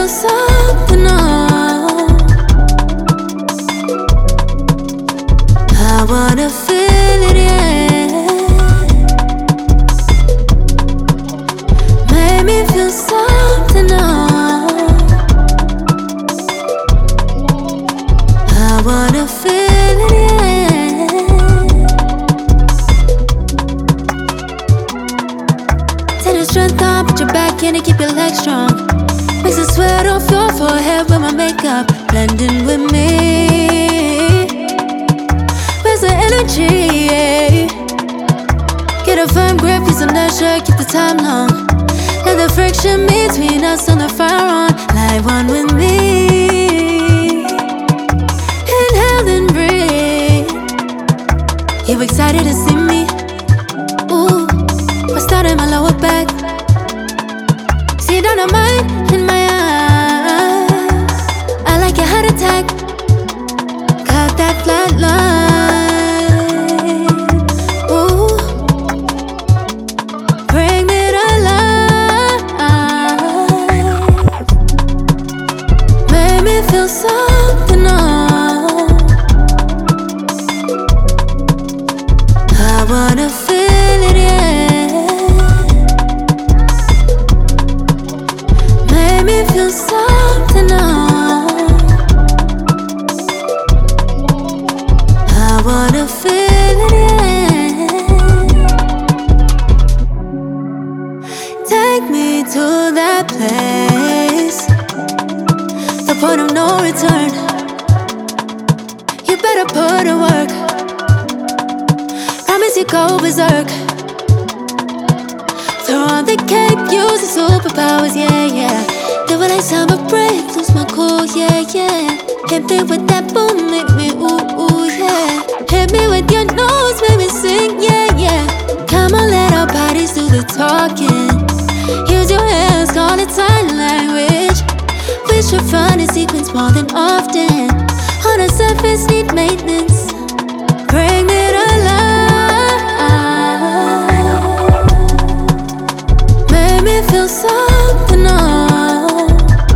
something on. I wanna feel it, yeah. Made me feel something on. I wanna feel it, yeah. Take the strength on, put your back in and keep your legs strong. Makes the sweat off your forehead with my makeup blending with me. Where's the energy? Yeah. Get a firm grip, use some nurture, keep the time long. Let the friction between us on the fire on. Light one with me. Inhale and breathe. You excited to see me? Ooh, I started my lower back. See dynamite in my eyes. I like your heart attack. Cut that flat line. Ooh, bring me to life. Make me feel something on. I wanna feel it, yeah. Make me feel something on. I wanna feel it, yeah. Take me to that place, the point of no return. You better put in work. Promise you go berserk. Throw on the cape, use the superpowers, yeah, yeah. Do what I sound but break, lose my cool, yeah, yeah. Hit me with that boom, make me ooh, ooh, yeah. Hit me with your nose, make me sing, yeah, yeah. Come on, let our bodies do the talking. Use your hands, call it sign language. We should run in sequence more than often. On the surface, need maintenance. Bring me to life. Make me feel something on.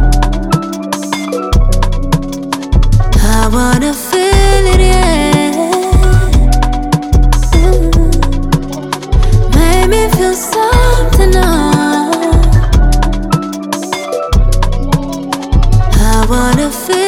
I wanna feel it, yeah. Make me feel something on. I wanna feel